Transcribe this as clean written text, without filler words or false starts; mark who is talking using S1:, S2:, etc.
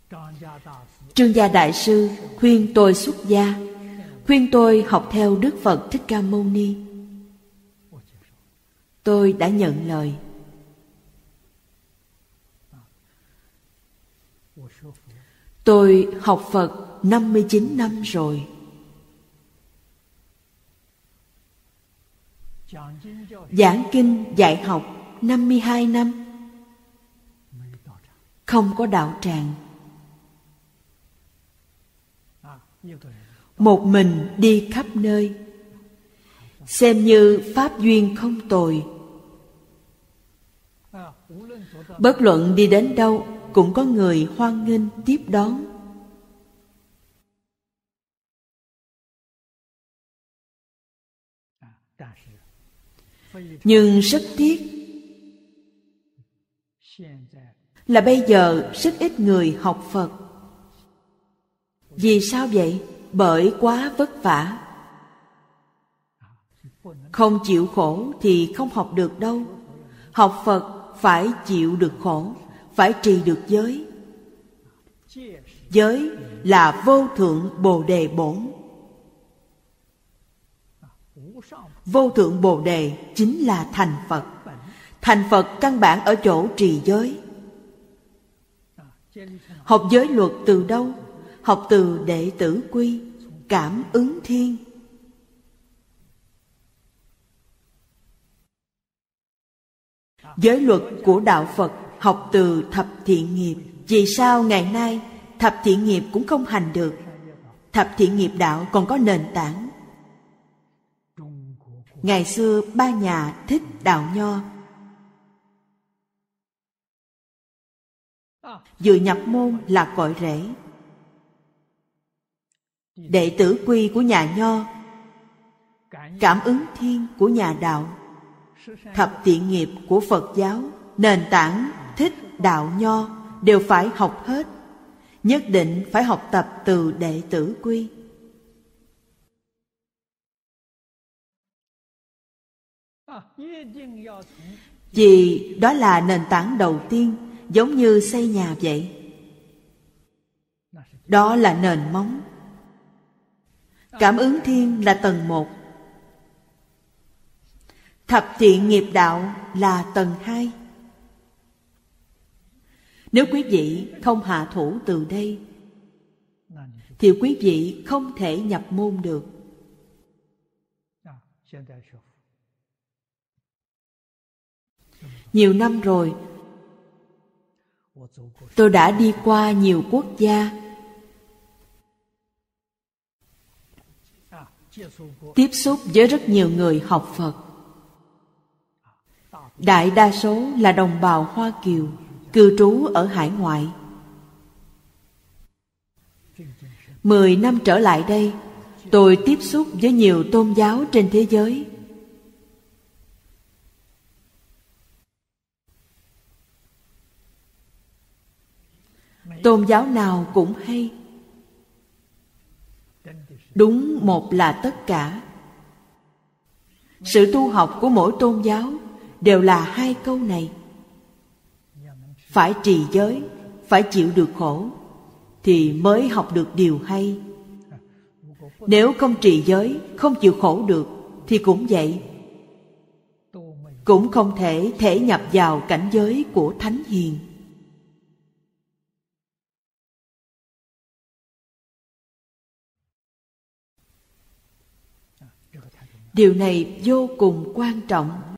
S1: Trương Gia Đại Sư khuyên tôi xuất gia, khuyên tôi học theo Đức Phật Thích Ca Mâu Ni. Tôi đã nhận lời. Tôi học Phật 59 năm rồi. Giảng kinh dạy học 52 năm. Không có đạo tràng. Một mình đi khắp nơi, xem như pháp duyên không tồi. Bất luận đi đến đâu cũng có người hoan nghênh tiếp đón. Nhưng rất tiếc là bây giờ rất ít người học Phật. Vì sao vậy? Bởi quá vất vả. Không chịu khổ thì không học được đâu. Học Phật phải chịu được khổ, phải trì được giới. Giới là vô thượng Bồ Đề bổn. Vô thượng Bồ Đề chính là thành Phật. Thành Phật căn bản ở chỗ trì giới. Học giới luật từ đâu? Học từ Đệ Tử Quy, Cảm Ứng Thiên. Giới luật của Đạo Phật học từ thập thiện nghiệp. Vì sao ngày nay thập thiện nghiệp cũng không hành được? Thập thiện nghiệp đạo còn có nền tảng. Ngày xưa ba nhà thích đạo nho, vừa nhập môn là cội rễ. Đệ Tử Quy của nhà nho, Cảm Ứng Thiên của nhà đạo, thập thiện nghiệp của Phật giáo, nền tảng thích đạo nho đều phải học hết. Nhất định phải học tập từ Đệ Tử Quy. Vì đó là nền tảng đầu tiên, giống như xây nhà vậy. Đó là nền móng. Cảm Ứng Thiên là tầng 1. Thập thiện nghiệp đạo là tầng 2. Nếu quý vị không hạ thủ từ đây thì quý vị không thể nhập môn được. Nhiều năm rồi, tôi đã đi qua nhiều quốc gia, tiếp xúc với rất nhiều người học Phật. Đại đa số là đồng bào Hoa Kiều, cư trú ở hải ngoại. 10 năm trở lại đây, tôi tiếp xúc với nhiều tôn giáo trên thế giới. Tôn giáo nào cũng hay. Đúng một là tất cả. Sự tu học của mỗi tôn giáo đều là 2 câu này. Phải trì giới, phải chịu được khổ, thì mới học được điều hay. Nếu không trì giới, không chịu khổ được, thì cũng vậy. Cũng không thể thể nhập vào cảnh giới của Thánh Hiền. Điều này vô cùng quan trọng.